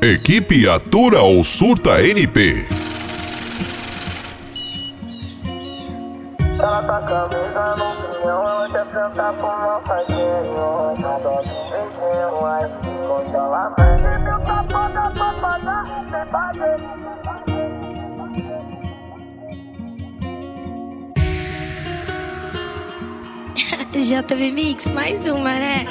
Equipe Atura ou Surta NP. Ela tá camisa no pinhão, ela quer sentar pro meu parceiro. Na dose de beijinho, aí congelamento. Meu safado pra pagar, sem fazer. JB Mix, mais uma, né?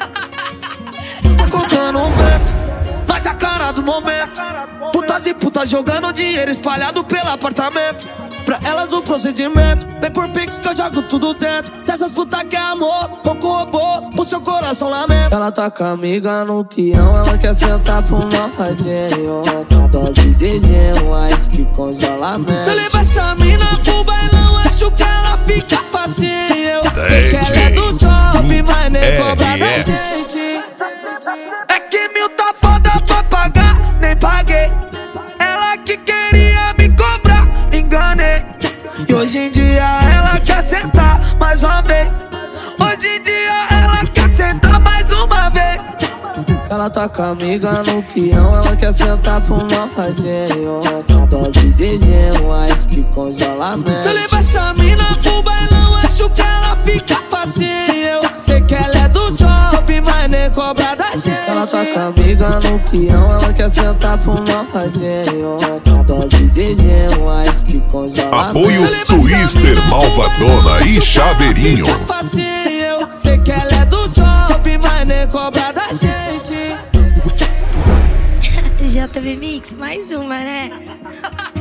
Tá contando um vento, mas a cara do momento. Putas e putas jogando dinheiro espalhado pelo apartamento. Pra elas o procedimento, vem por pix que eu jogo tudo dentro. Se essas putas quer amor, ou com robô, pro seu coração lamento. Ela tá com a amiga no peão, ela quer sentar pro mal fazenho. Na dose de gelo, ice que congelamento. Se eu levar essa mina pro bailão, acho que ela fica facinho. Sei que ela é do job, mas nem cobra da gente. É que 1000 tá foda pra pagar, nem paguei. Ela que queria me cobrar, enganei. E hoje em dia ela quer sentar mais uma vez. Hoje em dia ela quer sentar mais uma vez. Ela tá com a amiga no peão, ela quer sentar pro mal fazenho. Na dose de gelo, ice que congelamento. Se eu levar essa mina pro bailão, acho que ela fica facinho. Sei que ela é do job, mas nem cobra da gente. Ela tá com a amiga no peão, ela quer sentar pro mal fazenho. Na dose de gelo, ice que congelamento. Apoio Twister, Malvadona e Chaveirinho. Sei que ela é do job, mas nem cobra da gente. JB Mix, mais uma, né?